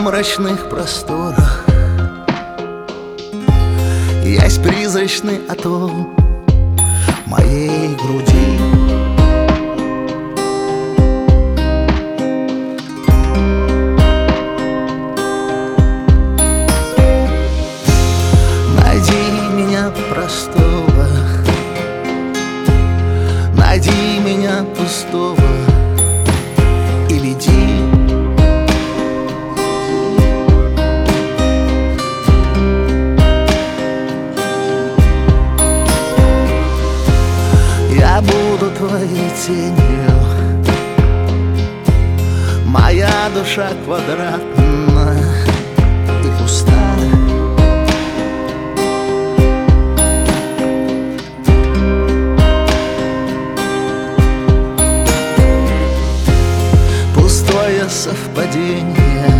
сумрачных просторах есть призрачный атолл моей груди. Найди меня простого, найди меня пустого и веди. Я буду твоей тенью, моя душа квадратна и пуста. Пустое совпадение,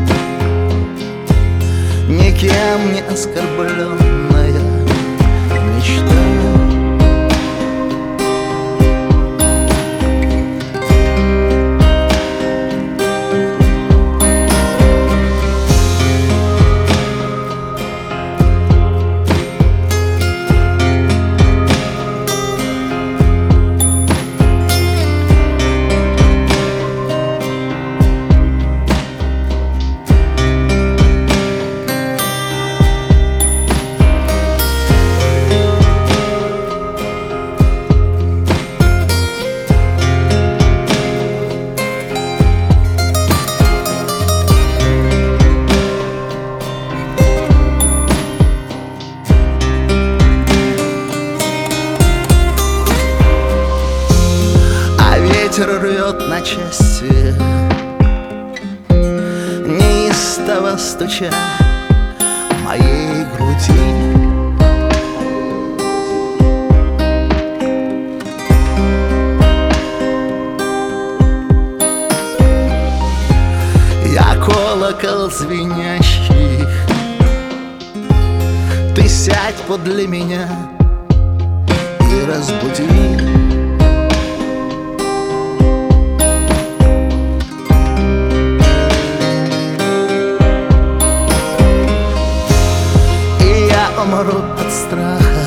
никем не оскорбленная мечта. Ветер рвет на части, неистово стуча моей груди. Я колокол звенящий, ты сядь подле меня и разбуди. Умру от страха,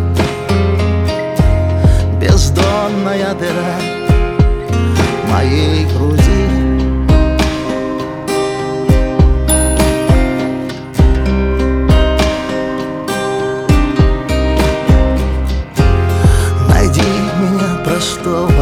бездонная дыра моей груди. Найди меня простого,